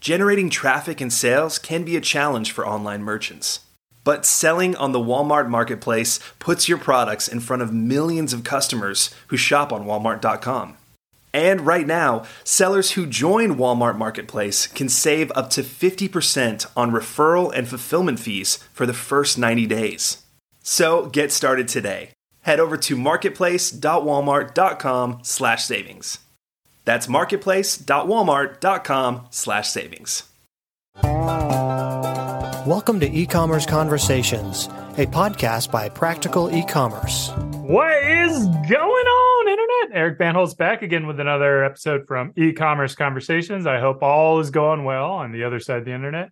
Generating traffic and sales can be a challenge for online merchants. But selling on the Walmart Marketplace puts your products in front of millions of customers who shop on Walmart.com. And right now, sellers who join Walmart Marketplace can save up to 50% on referral and fulfillment fees for the first 90 days. So get started today. Head over to marketplace.walmart.com/savings. That's marketplace.walmart.com/savings. Welcome to E-Commerce Conversations, a podcast by Practical E-Commerce. What is going on, Internet? Eric Bandholz back again with another episode from E-Commerce Conversations. I hope all is going well on the other side of the Internet.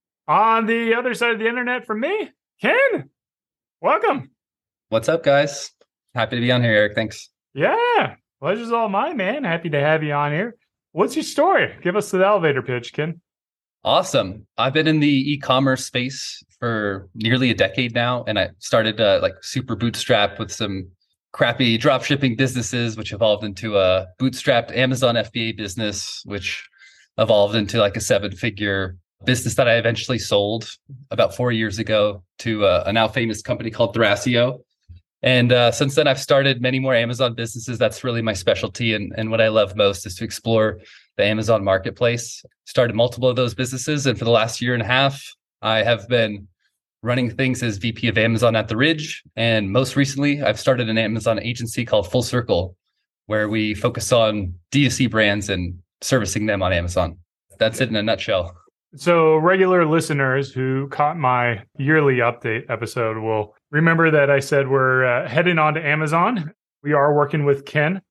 On the other side of the Internet from me, Ken. Welcome. What's up, guys? Happy to be on here, Eric. Thanks. Yeah, pleasure's all mine, man. Happy to have you on here. What's your story? Give us the elevator pitch, Ken. Awesome. I've been in the e-commerce space for nearly a decade now, and I started super bootstrapped with some crappy drop shipping businesses, which evolved into a bootstrapped Amazon FBA business, which evolved into like a 7-figure business that I eventually sold about 4 years ago to a now famous company called Thrasio. And since then, I've started many more Amazon businesses. That's really my specialty. And what I love most is to explore the Amazon marketplace. Started multiple of those businesses. And for the last year and a half, I have been running things as VP of Amazon at The Ridge. And most recently, I've started an Amazon agency called Full Circle, where we focus on D2C brands and servicing them on Amazon. That's it in a nutshell. So regular listeners who caught my yearly update episode will remember that I said we're heading on to Amazon. We are working with Ken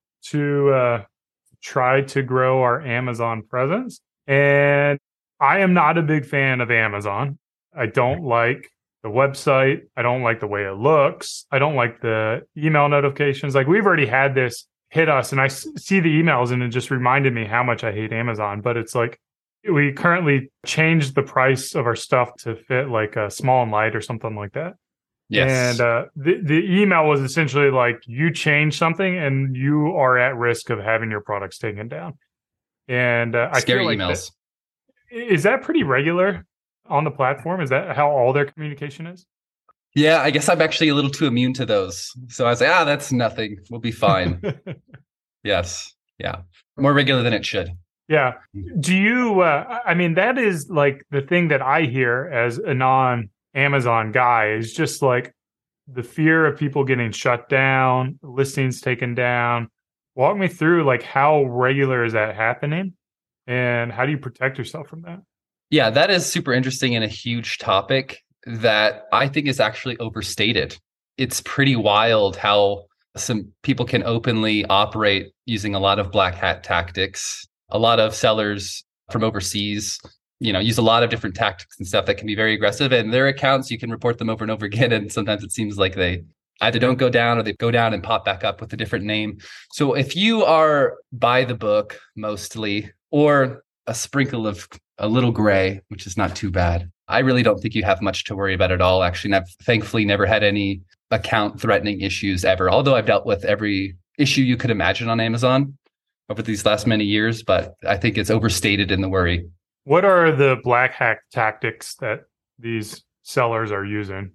to try to grow our Amazon presence. And I am not a big fan of Amazon. I don't like the website. I don't like the way it looks. I don't like the email notifications. Like, we've already had this hit us, and I see the emails, and it just reminded me how much I hate Amazon. But it's like, we currently changed the price of our stuff to fit like a small and light or something like that. Yes. And the email was essentially like, you change something and you are at risk of having your products taken down. And I scary feel like emails. Is that pretty regular on the platform? Is that how all their communication is? Yeah, I guess I'm actually a little too immune to those. So I was like, that's nothing. We'll be fine. Yes. Yeah. More regular than it should. Yeah. Do you, that is like the thing that I hear as a non-Amazon guy is just like the fear of people getting shut down, listings taken down. Walk me through, like, how regular is that happening and how do you protect yourself from that? Yeah, that is super interesting and a huge topic that I think is actually overstated. It's pretty wild how some people can openly operate using a lot of black hat tactics. A lot of sellers from overseas, use a lot of different tactics and stuff that can be very aggressive. And their accounts, you can report them over and over again. And sometimes it seems like they either don't go down or they go down and pop back up with a different name. So if you are by the book mostly, or a sprinkle of a little gray, which is not too bad, I really don't think you have much to worry about at all. Actually, and I've thankfully never had any account threatening issues ever, although I've dealt with every issue you could imagine on Amazon over these last many years, but I think it's overstated in the worry. What are the black hat tactics that these sellers are using?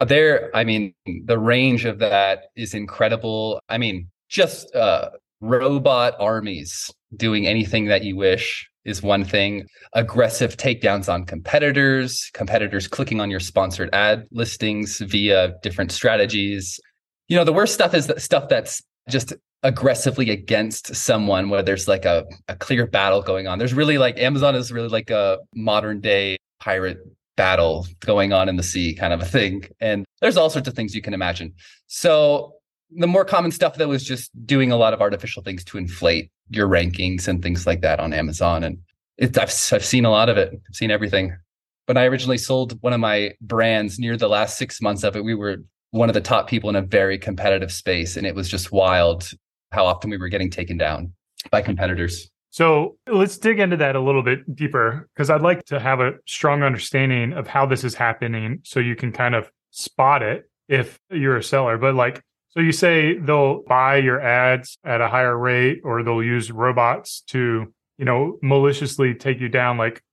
The range of that is incredible. Just robot armies doing anything that you wish is one thing. Aggressive takedowns on competitors clicking on your sponsored ad listings via different strategies. The worst stuff is that stuff that's just aggressively against someone where there's like a clear battle going on. There's really Amazon is really like a modern day pirate battle going on in the sea kind of a thing. And there's all sorts of things you can imagine. So the more common stuff though is just doing a lot of artificial things to inflate your rankings and things like that on Amazon. And I've seen a lot of it. I've seen everything. When I originally sold one of my brands, near the last 6 months of it, we were one of the top people in a very competitive space. And it was just wild how often we were getting taken down by competitors. So let's dig into that a little bit deeper, because I'd like to have a strong understanding of how this is happening so you can kind of spot it if you're a seller. But so you say they'll buy your ads at a higher rate, or they'll use robots to, maliciously take you down.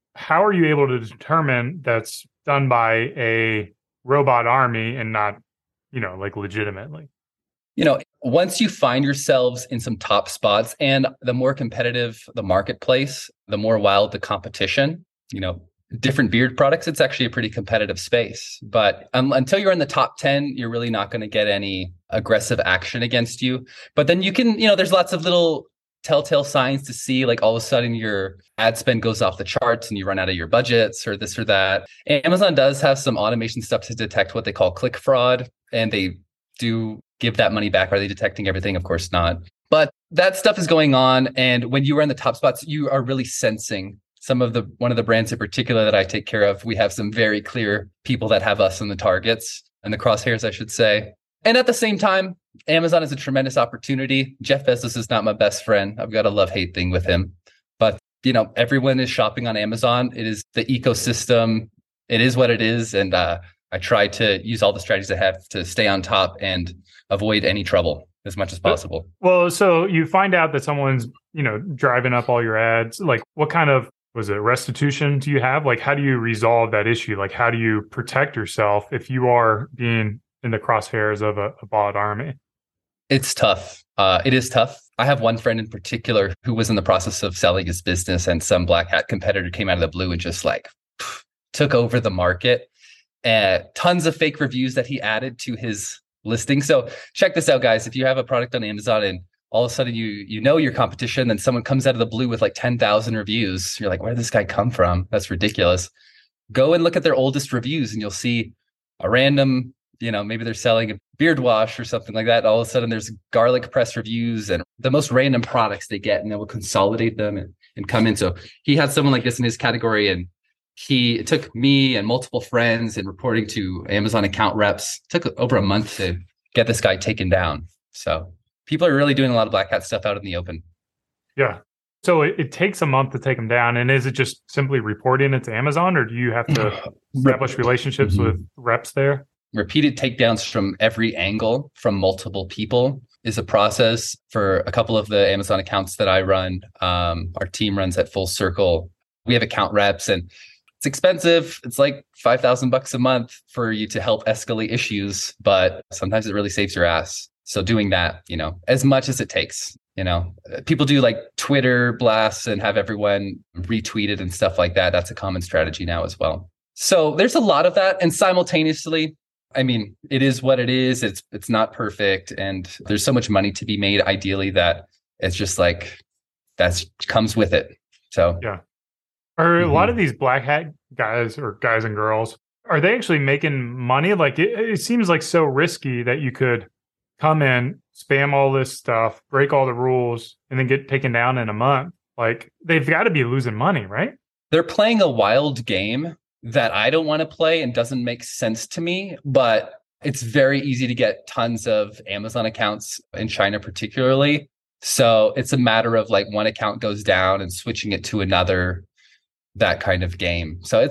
how are you able to determine that's done by a robot army and not, like legitimately? Once you find yourselves in some top spots and the more competitive the marketplace, the more wild the competition, different beard products, it's actually a pretty competitive space. But until you're in the top 10, you're really not going to get any aggressive action against you. But then you can, there's lots of little telltale signs to see, like all of a sudden your ad spend goes off the charts and you run out of your budgets or this or that. Amazon does have some automation stuff to detect what they call click fraud, and they do give that money back. Are they detecting everything? Of course not. But that stuff is going on. And when you are in the top spots, you are really sensing one of the brands in particular that I take care of. We have some very clear people that have us in the targets and the crosshairs, I should say. And at the same time, Amazon is a tremendous opportunity. Jeff Bezos is not my best friend. I've got a love-hate thing with him. But, everyone is shopping on Amazon. It is the ecosystem. It is what it is. And I try to use all the strategies I have to stay on top and avoid any trouble as much as possible. Well, so you find out that someone's, driving up all your ads. Like, what kind of, restitution do you have? Like, how do you resolve that issue? Like, how do you protect yourself if you are being in the crosshairs of a bot army? It's tough. It is tough. I have one friend in particular who was in the process of selling his business, and some black hat competitor came out of the blue and just took over the market. Tons of fake reviews that he added to his listing. So check this out, guys. If you have a product on Amazon and all of a sudden you know your competition, then someone comes out of the blue with 10,000 reviews. You're like, where did this guy come from? That's ridiculous. Go and look at their oldest reviews and you'll see a random, maybe they're selling a beard wash or something like that. All of a sudden there's garlic press reviews and the most random products they get, and they will consolidate them and come in. So he had someone like this in his category, and it took me and multiple friends and reporting to Amazon account reps. It took over a month to get this guy taken down. So people are really doing a lot of black hat stuff out in the open. Yeah. So it takes a month to take them down. And is it just simply reporting it to Amazon, or do you have to establish relationships with reps there? Repeated takedowns from every angle from multiple people is a process. For a couple of the Amazon accounts that I run, our team runs at Full Circle. We have account reps, and it's expensive. It's like $5,000 a month for you to help escalate issues, but sometimes it really saves your ass. So doing that, as much as it takes, people do Twitter blasts and have everyone retweet it and stuff like that. That's a common strategy now as well. So there's a lot of that. And simultaneously, it is what it is. It's not perfect. And there's so much money to be made, ideally, that it's just that comes with it. So yeah. Are a lot of these black hat guys or guys and girls, are they actually making money? It seems so risky that you could come in, spam all this stuff, break all the rules, and then get taken down in a month. They've got to be losing money, right? They're playing a wild game that I don't want to play and doesn't make sense to me, but it's very easy to get tons of Amazon accounts in China, particularly. So it's a matter of one account goes down and switching it to another, that kind of game. So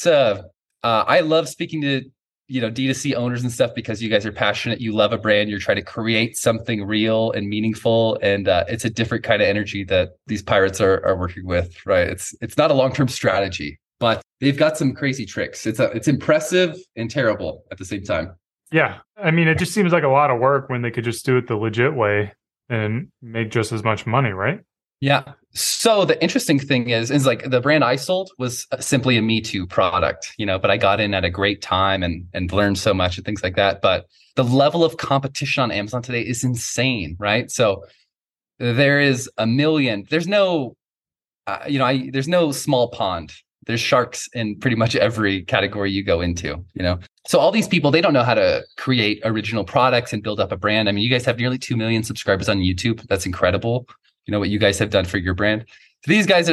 I love speaking to D2C owners and stuff, because you guys are passionate. You love a brand. You're trying to create something real and meaningful. And it's a different kind of energy that these pirates are working with, right? It's not a long-term strategy, but they've got some crazy tricks. It's impressive and terrible at the same time. Yeah. It just seems like a lot of work when they could just do it the legit way and make just as much money, right? Yeah. So the interesting thing is the brand I sold was simply a Me Too product, but I got in at a great time and learned so much and things like that. But the level of competition on Amazon today is insane, right? So there is a million, there's no, there's no small pond. There's sharks in pretty much every category you go into, So all these people, they don't know how to create original products and build up a brand. You guys have nearly 2 million subscribers on YouTube. That's incredible. What you guys have done for your brand. So these guys,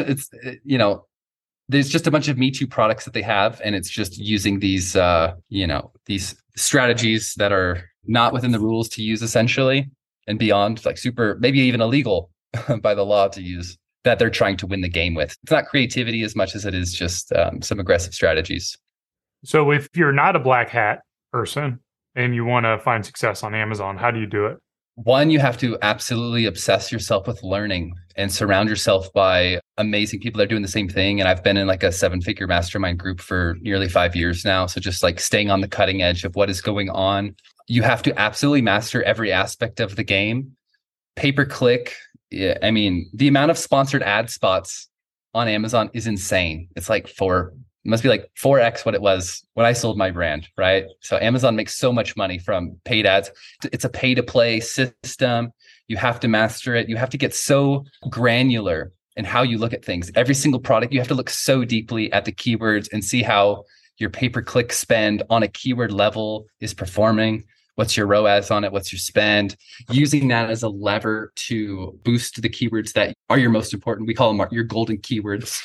there's just a bunch of Me Too products that they have, and it's just using these, these strategies that are not within the rules to use, essentially, and beyond, super, maybe even illegal by the law to use, that they're trying to win the game with. It's not creativity as much as it is just some aggressive strategies. So if you're not a black hat person and you want to find success on Amazon, how do you do it? One, you have to absolutely obsess yourself with learning and surround yourself by amazing people that are doing the same thing. And I've been in like a 7-figure mastermind group for nearly 5 years now. So just like staying on the cutting edge of what is going on. You have to absolutely master every aspect of the game. Pay-per-click. Yeah, I mean, the amount of sponsored ad spots on Amazon is insane. It's like it must be like 4x what it was when I sold my brand, right? So Amazon makes so much money from paid ads. It's a pay to play system. You have to master it. You have to get so granular in how you look at things. Every single product, you have to look so deeply at the keywords and see how your pay-per-click spend on a keyword level is performing. What's your ROAS on it? What's your spend? Using that as a lever to boost the keywords that are your most important. We call them your golden keywords.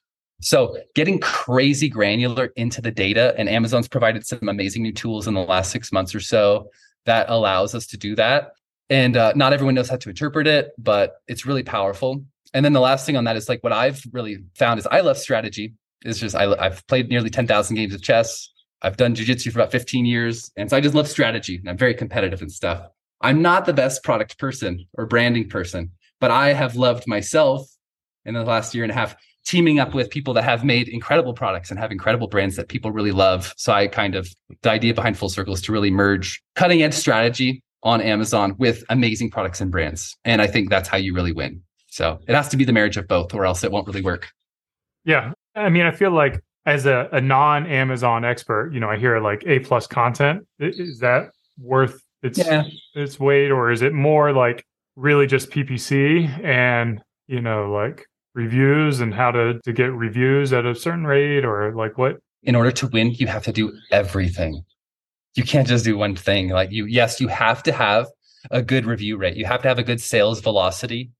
So getting crazy granular into the data, and Amazon's provided some amazing new tools in the last 6 months or so that allows us to do that. And not everyone knows how to interpret it, but it's really powerful. And then the last thing on that is like what I've really found is I love strategy. It's just I've played nearly 10,000 games of chess. I've done jiu-jitsu for about 15 years. And so I just love strategy. And I'm very competitive and stuff. I'm not the best product person or branding person, but I have loved myself in the last year and a half teaming up with people that have made incredible products and have incredible brands that people really love. So the idea behind Full Circle is to really merge cutting edge strategy on Amazon with amazing products and brands. And I think that's how you really win. So it has to be the marriage of both or else it won't really work. Yeah. I mean, I feel like as a non-Amazon expert, I hear like A+ content. Is that worth its weight, or is it more like really just PPC and, like reviews and how to get reviews at a certain rate, or like what? In order to win, you have to do everything. You can't just do one thing. Like you have to have a good review rate. You have to have a good sales velocity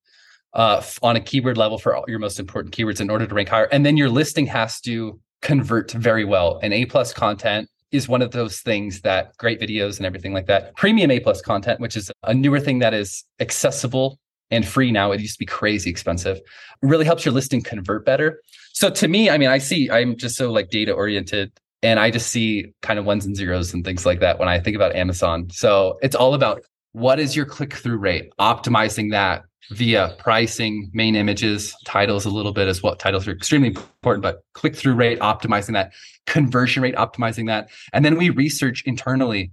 on a keyword level for all your most important keywords in order to rank higher. And then your listing has to convert very well. And A+ content is one of those things that great videos and everything like that. Premium A+ content, which is a newer thing that is accessible and free now. It used to be crazy expensive. Really helps your listing convert better. So to me, I mean, I'm just so like data oriented, and I just see kind of ones and zeros and things like that when I think about Amazon. So it's all about what is your click-through rate, optimizing that via pricing, main images, titles a little bit as well. Titles are extremely important, but click-through rate, optimizing that, conversion rate, optimizing that. And then we research internally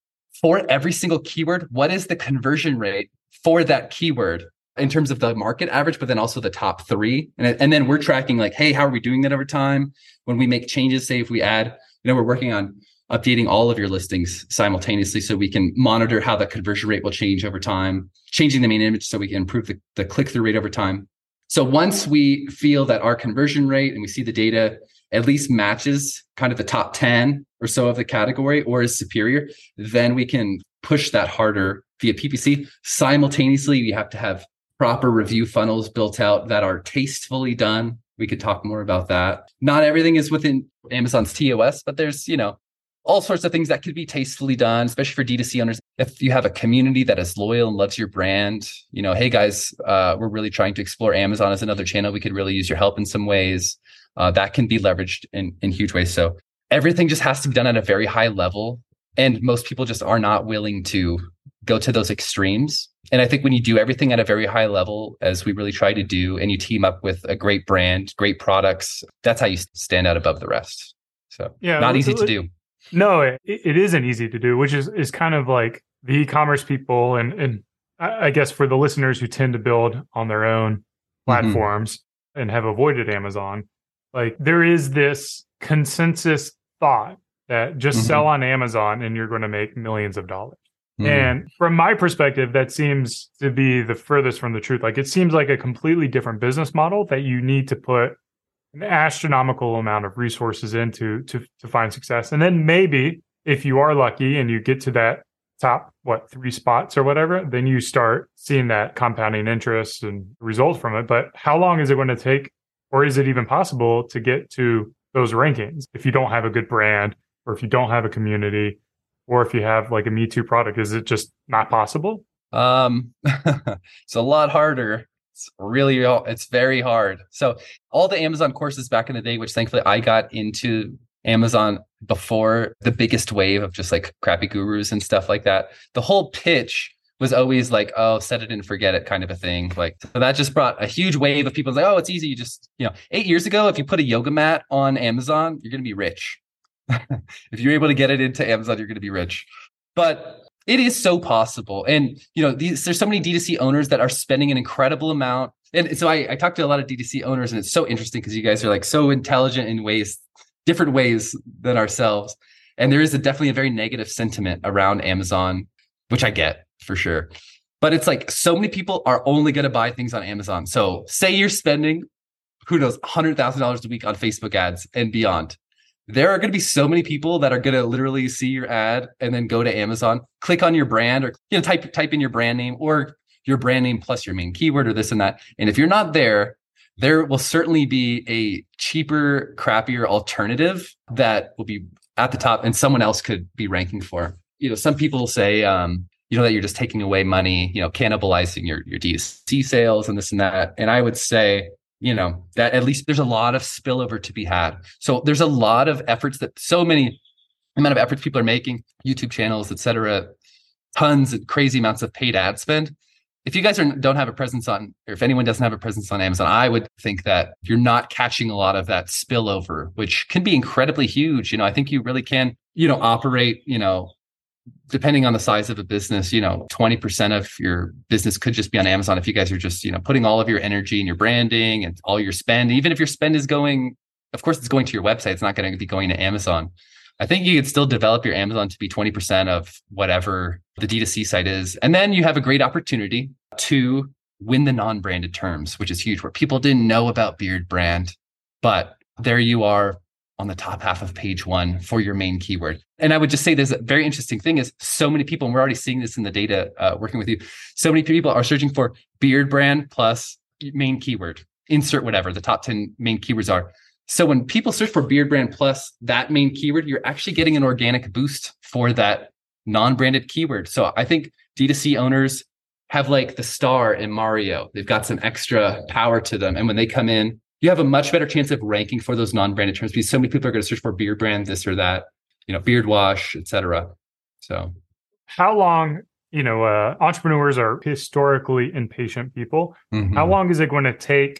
for every single keyword, what is the conversion rate for that keyword in terms of the market average, but then also the top 3. And then we're tracking like, hey, how are we doing that over time? When we make changes, say if we add, we're working on updating all of your listings simultaneously so we can monitor how the conversion rate will change over time, changing the main image so we can improve the click-through rate over time. So once we feel that our conversion rate and we see the data at least matches kind of the top 10 or so of the category or is superior, then we can push that harder via PPC. Simultaneously, you have to have proper review funnels built out that are tastefully done. We could talk more about that. Not everything is within Amazon's TOS, but there's, all sorts of things that could be tastefully done, especially for D2C owners. If you have a community that is loyal and loves your brand, hey guys, we're really trying to explore Amazon as another channel. We could really use your help in some ways. That can be leveraged in huge ways. So everything just has to be done at a very high level. And most people just are not willing to go to those extremes. And I think when you do everything at a very high level, as we really try to do, and you team up with a great brand, great products, that's how you stand out above the rest. So not easy to do. No, it isn't easy to do, which is kind of like the e-commerce people. And I guess for the listeners who tend to build on their own platforms and have avoided Amazon, like there is this consensus thought that just sell on Amazon and you're going to make millions of dollars. And from my perspective, that seems to be the furthest from the truth. Like it seems like a completely different business model that you need to put an astronomical amount of resources into to find success. And then maybe if you are lucky and you get to that top, 3 spots or whatever, then you start seeing that compounding interest and results from it. But how long is it going to take, or is it even possible to get to those rankings if you don't have a good brand, or if you don't have a community, or if you have like a Me Too product? Is it just not possible? It's a lot harder. It's very hard. So all the Amazon courses back in the day, which thankfully I got into Amazon before the biggest wave of just like crappy gurus and stuff like that. The whole pitch was always like, oh, set it and forget it kind of a thing. Like, so that just brought a huge wave of people like, oh, it's easy. You just, 8 years ago, if you put a yoga mat on Amazon, you're going to be rich. If you're able to get it into Amazon, you're going to be rich. But it is so possible. And, there's so many D2C owners that are spending an incredible amount. And so I talked to a lot of D2C owners, and it's so interesting because you guys are like so intelligent in different ways than ourselves. And there is definitely a very negative sentiment around Amazon, which I get for sure. But it's like so many people are only going to buy things on Amazon. So say you're spending, who knows, $100,000 a week on Facebook ads and beyond. There are going to be so many people that are going to literally see your ad and then go to Amazon, click on your brand, or type in your brand name or your brand name plus your main keyword or this and that. And if you're not there will certainly be a cheaper, crappier alternative that will be at the top and someone else could be ranking for. Some people say, that you're just taking away money, cannibalizing your D2C sales and this and that. And I would say, that at least there's a lot of spillover to be had. So there's a lot of efforts amount of efforts people are making, YouTube channels, et cetera, tons and crazy amounts of paid ad spend. If you guys don't have a presence on, or if anyone doesn't have a presence on Amazon, I would think that you're not catching a lot of that spillover, which can be incredibly huge. I think you really can, operate, depending on the size of a business, 20% of your business could just be on Amazon if you guys are just, putting all of your energy and your branding and all your spend. Even if your spend is going, of course, it's going to your website. It's not going to be going to Amazon. I think you could still develop your Amazon to be 20% of whatever the D2C site is. And then you have a great opportunity to win the non-branded terms, which is huge, where people didn't know about Beard Brand, but there you are on the top half of page 1 for your main keyword. And I would just say there's a very interesting thing is so many people, and we're already seeing this in the data working with you, so many people are searching for Beard Brand plus main keyword, insert whatever the top 10 main keywords are. So when people search for Beard Brand plus that main keyword, you're actually getting an organic boost for that non-branded keyword. So I think D2C owners have like the star in Mario. They've got some extra power to them. And when they come in, you have a much better chance of ranking for those non-branded terms because so many people are going to search for Beard Brand, this or that, beard wash, etc. So how long, entrepreneurs are historically impatient people. Mm-hmm. How long is it going to take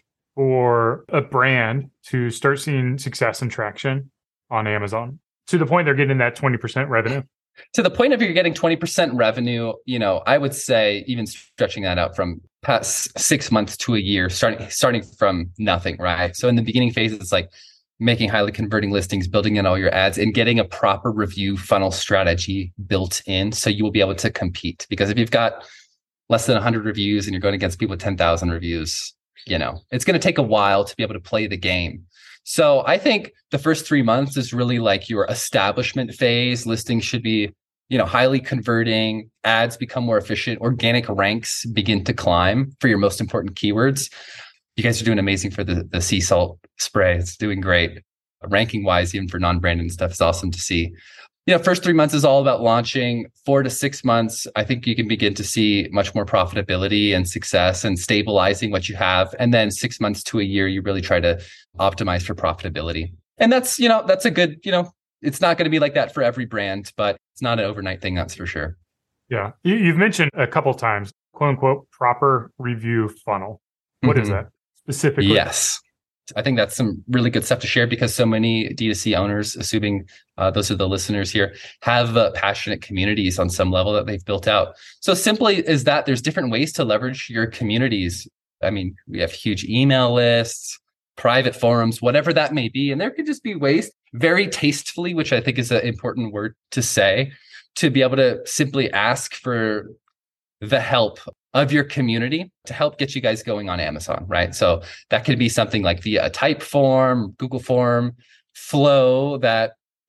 for a brand to start seeing success and traction on Amazon to the point they're getting that 20% revenue? To the point of you're getting 20% revenue, I would say even stretching that out from past 6 months to a year, starting from nothing, right? So in the beginning phase, it's like making highly converting listings, building in all your ads, and getting a proper review funnel strategy built in so you will be able to compete. Because if you've got less than 100 reviews and you're going against people with 10,000 reviews, it's going to take a while to be able to play the game. So I think the first 3 months is really like your establishment phase. Listings should be, highly converting, ads become more efficient, organic ranks begin to climb for your most important keywords. You guys are doing amazing for the sea salt spray. It's doing great. Ranking wise, even for non-branded stuff is awesome to see. First 3 months is all about launching. 4 to 6 months, I think you can begin to see much more profitability and success and stabilizing what you have. And then 6 months to a year, you really try to optimize for profitability. And that's a good, it's not going to be like that for every brand, but it's not an overnight thing, that's for sure. Yeah. You've mentioned a couple times, quote unquote, proper review funnel. What is that specifically? Yes. I think that's some really good stuff to share because so many D2C owners, assuming those are the listeners here, have passionate communities on some level that they've built out. So simply is that there's different ways to leverage your communities. I mean, we have huge email lists, private forums, whatever that may be. And there could just be ways very tastefully, which I think is an important word to say, to be able to simply ask for the help of your community to help get you guys going on Amazon, right? So that could be something like via a Typeform, Google Form, Flow that,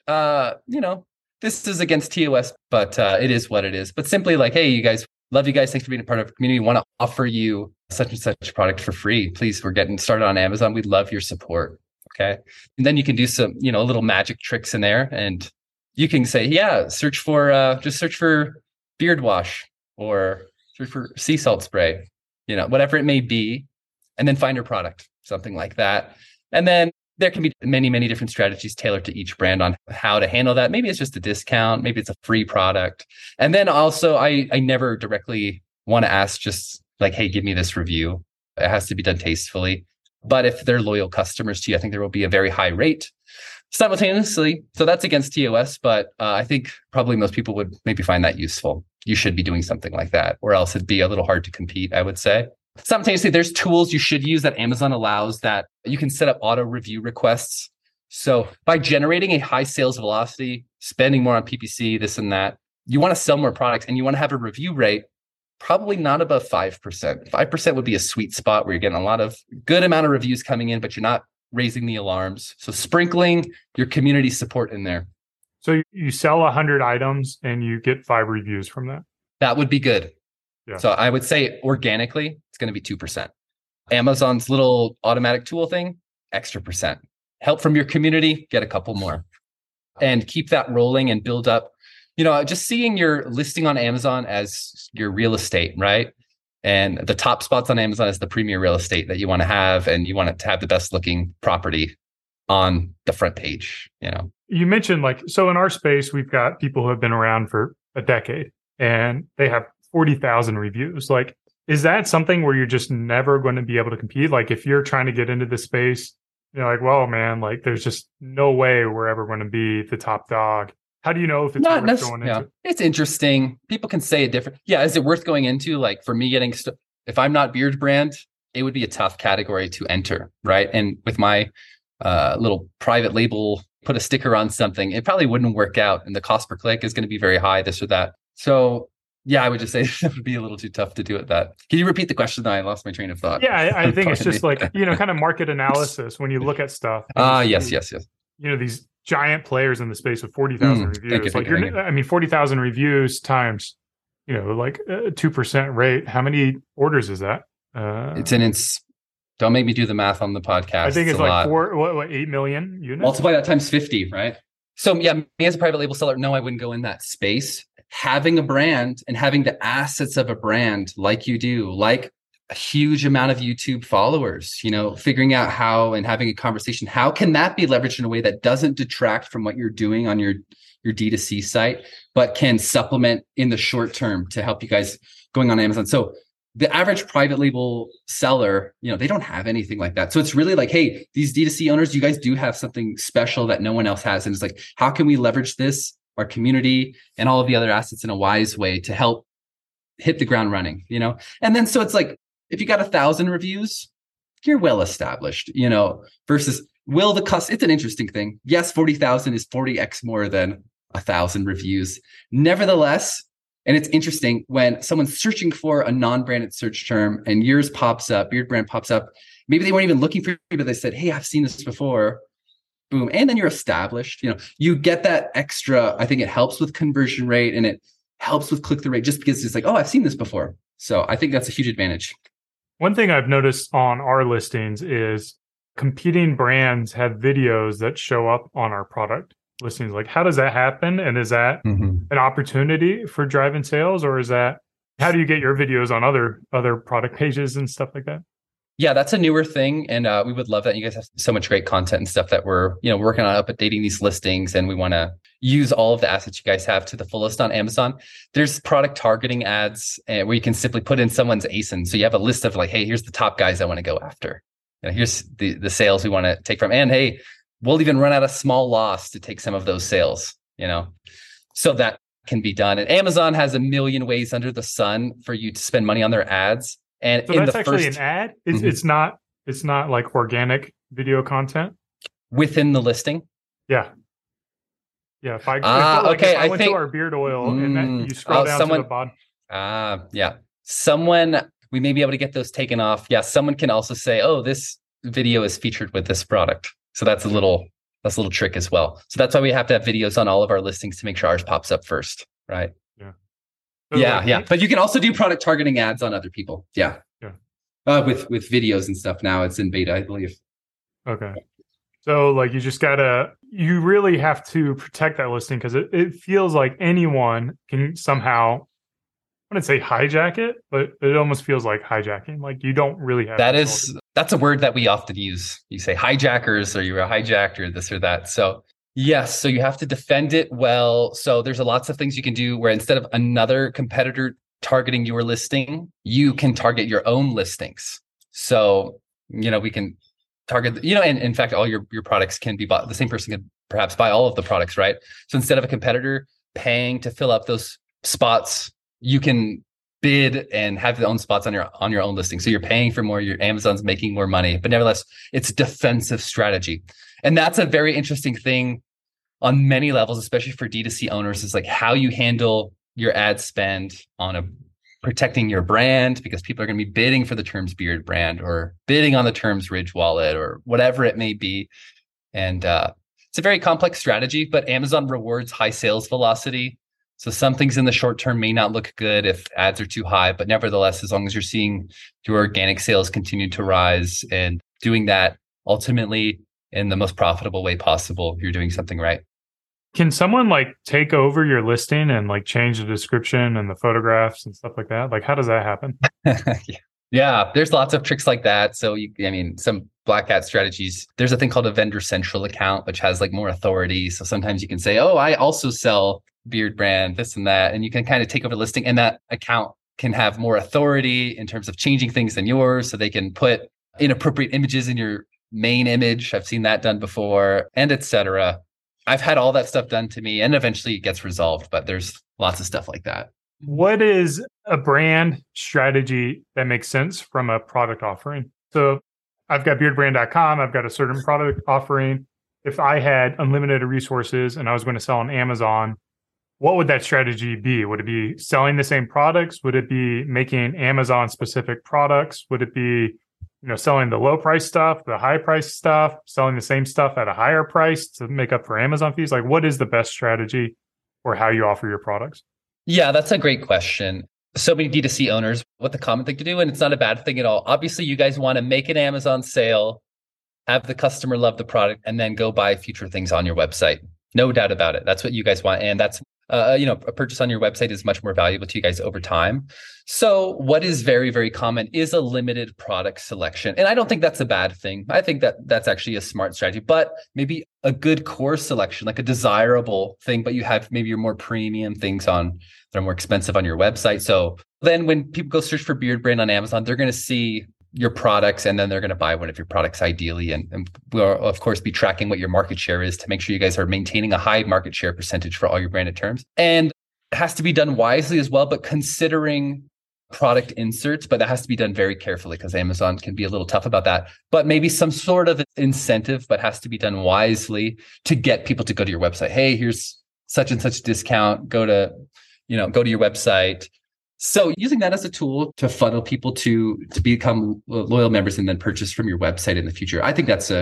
this is against TOS, but it is what it is. But simply like, hey, you guys, love you guys. Thanks for being a part of the community. We want to offer you such and such product for free. Please, we're getting started on Amazon. We'd love your support. Okay. And then you can do some, little magic tricks in there. And you can say, yeah, search for beard wash or search for sea salt spray, whatever it may be, and then find your product, something like that. And then there can be many, many different strategies tailored to each brand on how to handle that. Maybe it's just a discount. Maybe it's a free product. And then also, I never directly want to ask just like, hey, give me this review. It has to be done tastefully. But if they're loyal customers to you, I think there will be a very high rate simultaneously. So that's against TOS, but I think probably most people would maybe find that useful. You should be doing something like that, or else it'd be a little hard to compete, I would say. Simultaneously, there's tools you should use that Amazon allows that you can set up auto review requests. So by generating a high sales velocity, spending more on PPC, this and that, you want to sell more products and you want to have a review rate probably not above 5%. 5% would be a sweet spot where you're getting a lot of good amount of reviews coming in, but you're not raising the alarms. So sprinkling your community support in there. So you sell 100 items and you get 5 reviews from that. That would be good. Yeah. So I would say organically, it's going to be 2%. Amazon's little automatic tool thing, extra percent. Help from your community, get a couple more. And keep that rolling and build up. Just seeing your listing on Amazon as your real estate, right? And the top spots on Amazon is the premier real estate that you want to have, and you want it to have the best looking property on the front page. You mentioned so in our space, we've got people who have been around for a decade and they have 40,000 reviews. Is that something where you're just never going to be able to compete? If you're trying to get into the space, well, man, there's just no way we're ever going to be the top dog. How do you know if it's worth going into? Yeah. It's interesting. People can say it different. Yeah. Is it worth going into? For me if I'm not Beard Brand, it would be a tough category to enter. Right. And with my little private label, put a sticker on something, it probably wouldn't work out. And the cost per click is going to be very high, this or that. So yeah, I would just say it would be a little too tough to do it that. Can you repeat the question? I lost my train of thought. Yeah, I think it's just kind of market analysis when you look at stuff. Yes. These giant players in the space with 40,000 reviews. 40,000 reviews times, 2% rate. How many orders is that? Don't make me do the math on the podcast. I think it's 8 million units. Multiply that times 50, right? So yeah, me as a private label seller, no, I wouldn't go in that space. Having a brand and having the assets of a brand like you do, like a huge amount of YouTube followers, figuring out how and having a conversation, how can that be leveraged in a way that doesn't detract from what you're doing on your D2C site, but can supplement in the short term to help you guys going on Amazon. So the average private label seller, they don't have anything like that. So it's really hey, these D2C owners, you guys do have something special that no one else has. And it's how can we leverage this, our community, and all of the other assets in a wise way to help hit the ground running, And then so it's if you got 1,000 reviews, you're well established, versus it's an interesting thing. Yes, 40,000 is 40x more than 1,000 reviews. Nevertheless, and it's interesting when someone's searching for a non-branded search term and yours pops up, Beard Brand pops up. Maybe they weren't even looking for you, but they said, hey, I've seen this before. Boom. And then you're established. You get that extra. I think it helps with conversion rate and it helps with click-through rate just because it's I've seen this before. So I think that's a huge advantage. One thing I've noticed on our listings is competing brands have videos that show up on our product listings. How does that happen? And is that an opportunity for driving sales, or is that how do you get your videos on other product pages and stuff like that? Yeah, that's a newer thing. And we would love that. You guys have so much great content and stuff that we're, working on updating these listings. And we want to use all of the assets you guys have to the fullest on Amazon. There's product targeting ads where you can simply put in someone's ASIN. So you have a list of hey, here's the top guys I want to go after. Here's the sales we want to take from. And hey, we'll even run out a small loss to take some of those sales, So that can be done. And Amazon has a million ways under the sun for you to spend money on their ads. And so that's actually an ad. It's not organic video content within the listing. Yeah. If I went to our beard oil and then you scroll down to the bottom. Yeah. Someone, we may be able to get those taken off. Yeah. Someone can also say, oh, this video is featured with this product. So that's a little trick as well. So that's why we have to have videos on all of our listings to make sure ours pops up first. Right. Yeah. But you can also do product targeting ads on other people. Yeah. With videos and stuff now. It's in beta, I believe. Okay. So you really have to protect that listing because it feels like anyone can somehow, I wouldn't say hijack it, but it almost feels like hijacking. You don't really have that's a word that we often use. You say hijackers or you're a hijacker, this or that. So yes, so you have to defend it well. So there's lots of things you can do where instead of another competitor targeting your listing, you can target your own listings. So, we can target, and in fact, all your products can be bought. The same person could perhaps buy all of the products, right? So instead of a competitor paying to fill up those spots, you can bid and have your own spots on your own listing. So you're paying for more, your Amazon's making more money, but nevertheless, it's a defensive strategy. And that's a very interesting thing on many levels, especially for D2C owners, is like how you handle your ad spend on protecting your brand, because people are going to be bidding for the Terms Beard brand or bidding on the Terms Ridge wallet or whatever it may be. And it's a very complex strategy, but Amazon rewards high sales velocity. So some things in the short term may not look good if ads are too high, but nevertheless, as long as you're seeing your organic sales continue to rise and doing that ultimately in the most profitable way possible, you're doing something right. Can someone take over your listing and change the description and the photographs and stuff like that? How does that happen? Yeah, there's lots of tricks like that. So, some black hat strategies. There's a thing called a vendor central account, which has more authority. So sometimes you can say, oh, I also sell Beard brand, this and that. And you can kind of take over the listing, and that account can have more authority in terms of changing things than yours. So they can put inappropriate images in your main image. I've seen that done before, and etc. I've had all that stuff done to me, and eventually it gets resolved, but there's lots of stuff like that. What is a brand strategy that makes sense from a product offering? So I've got beardbrand.com. I've got a certain product offering. If I had unlimited resources and I was going to sell on Amazon, what would that strategy be? Would it be selling the same products? Would it be making Amazon specific products? Would it be, selling the low price stuff, the high price stuff, selling the same stuff at a higher price to make up for Amazon fees? What is the best strategy or how you offer your products? Yeah, that's a great question. So many D2C owners, what the common thing to do, and it's not a bad thing at all. Obviously, you guys want to make an Amazon sale, have the customer love the product, and then go buy future things on your website. No doubt about it. That's what you guys want. And that's, a purchase on your website is much more valuable to you guys over time. So what is very, very common is a limited product selection. And I don't think that's a bad thing. I think that that's actually a smart strategy, but maybe a good core selection, like a desirable thing, but you have maybe your more premium things on that are more expensive on your website. So then when people go search for Beard Brand on Amazon, they're going to see your products, and then they're going to buy one of your products ideally. And we'll, of course, be tracking what your market share is to make sure you guys are maintaining a high market share percentage for all your branded terms. And it has to be done wisely as well, but considering product inserts, but that has to be done very carefully because Amazon can be a little tough about that. But maybe some sort of incentive, but has to be done wisely to get people to go to your website. Hey, here's such and such discount. Go to your website. So using that as a tool to funnel people to become loyal members and then purchase from your website in the future. I think that's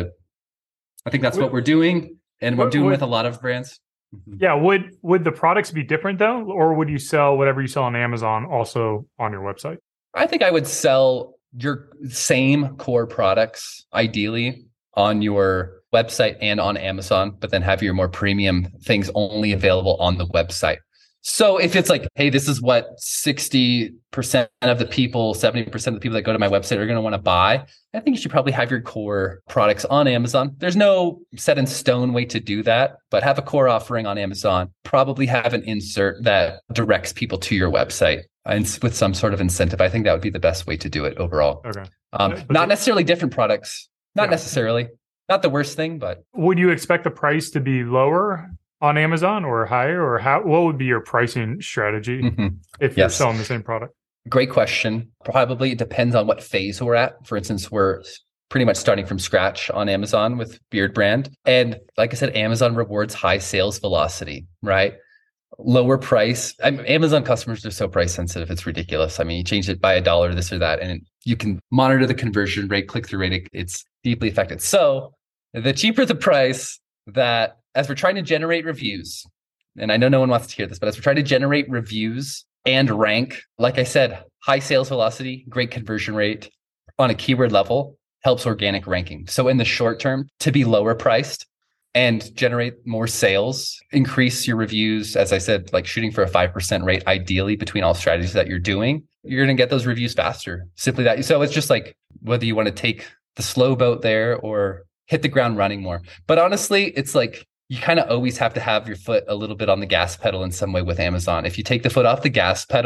what we're doing, and we're doing with a lot of brands. Yeah. Would the products be different though? Or would you sell whatever you sell on Amazon also on your website? I think I would sell your same core products ideally on your website and on Amazon, but then have your more premium things only available on the website. So if it's hey, this is what 60% of the people, 70% of the people that go to my website are going to want to buy, I think you should probably have your core products on Amazon. There's no set in stone way to do that, but have a core offering on Amazon. Probably have an insert that directs people to your website and with some sort of incentive. I think that would be the best way to do it overall. Okay. Not necessarily different products. Not necessarily. Not the worst thing, but. Would you expect the price to be lower on Amazon or higher, or what would be your pricing strategy if you're selling the same product? Great question. Probably it depends on what phase we're at. For instance, we're pretty much starting from scratch on Amazon with Beard Brand. And like I said, Amazon rewards high sales velocity, right? Lower price. Amazon customers are so price sensitive. It's ridiculous. You change it by $1, this or that, and you can monitor the conversion rate, click-through rate. It's deeply affected. So the cheaper the price, that as we're trying to generate reviews, and I know no one wants to hear this, but as we're trying to generate reviews and rank, like I said, high sales velocity, great conversion rate on a keyword level helps organic ranking. So in the short term, to be lower priced and generate more sales, increase your reviews, as I said, shooting for a 5% rate, ideally between all strategies that you're doing, you're going to get those reviews faster. Simply that. So it's just whether you want to take the slow boat there or hit the ground running more. But honestly, it's you kind of always have to have your foot a little bit on the gas pedal in some way with Amazon. If you take the foot off the gas pedal,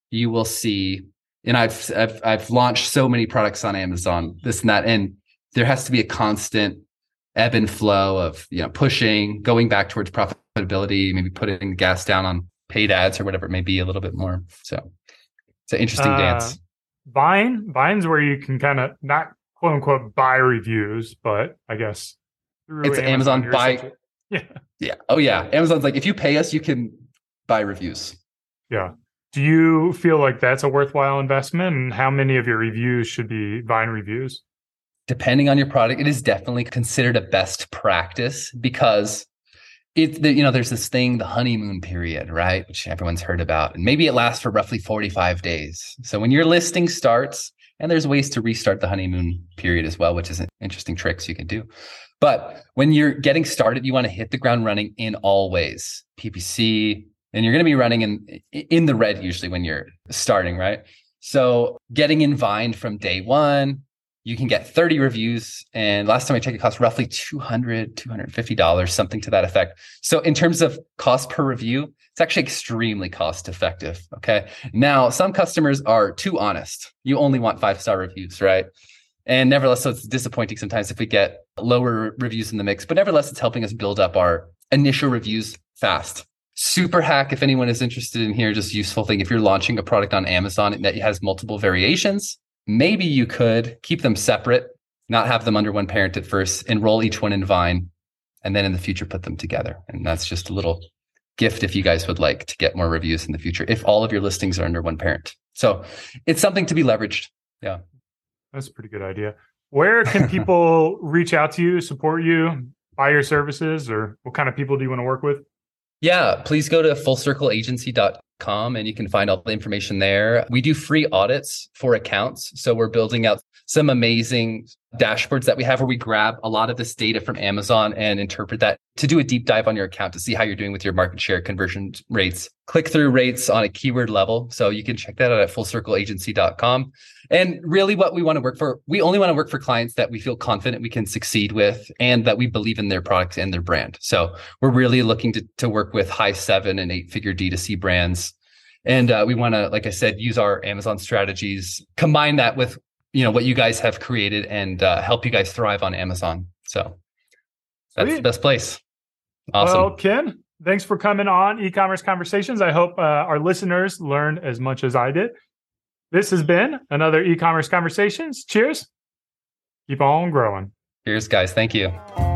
you will see, and I've launched so many products on Amazon, this and that, and there has to be a constant ebb and flow of, pushing, going back towards profitability, maybe putting gas down on paid ads or whatever it may be a little bit more. So it's an interesting dance. Vine's where you can kind of not quote unquote buy reviews, but I guess through it's Amazon buy. Yeah. Oh yeah. Amazon's like, if you pay us, you can buy reviews. Yeah. Do you feel like that's a worthwhile investment? And how many of your reviews should be Vine reviews? Depending on your product, it is definitely considered a best practice because there's this thing, the honeymoon period, right? Which everyone's heard about. And maybe it lasts for roughly 45 days. So when your listing starts, and there's ways to restart the honeymoon period as well, which is an interesting tricks you can do. But when you're getting started, you want to hit the ground running in all ways, PPC, and you're going to be running in the red usually when you're starting, right? So getting in Vine from day one, you can get 30 reviews. And last time I checked, it cost roughly $200, $250, something to that effect. So in terms of cost per review, it's actually extremely cost effective. Okay. Now, some customers are too honest. You only want 5-star reviews, right? And nevertheless, so it's disappointing sometimes if we get lower reviews in the mix, but nevertheless, it's helping us build up our initial reviews fast. Super hack, if anyone is interested in here, just useful thing. If you're launching a product on Amazon that has multiple variations, maybe you could keep them separate, not have them under one parent at first, enroll each one in Vine, and then in the future, put them together. And that's just a little gift if you guys would like to get more reviews in the future, if all of your listings are under one parent. So it's something to be leveraged. Yeah. That's a pretty good idea. Where can people reach out to you, support you, buy your services, or what kind of people do you want to work with? Yeah, please go to fullcircleagency.com and you can find all the information there. We do free audits for accounts. So we're building out some amazing dashboards that we have where we grab a lot of this data from Amazon and interpret that to do a deep dive on your account to see how you're doing with your market share, conversion rates, click-through rates on a keyword level. So you can check that out at fullcircleagency.com. And really what we want to work for, we only want to work for clients that we feel confident we can succeed with and that we believe in their product and their brand. So we're really looking to work with high 7 and 8-figure D2C brands. And we want to, like I said, use our Amazon strategies, combine that with what you guys have created and help you guys thrive on Amazon. So that's the best place. Awesome. Well, Ken, thanks for coming on E-commerce Conversations. I hope our listeners learned as much as I did. This has been another E-commerce Conversations. Cheers. Keep on growing. Cheers, guys. Thank you.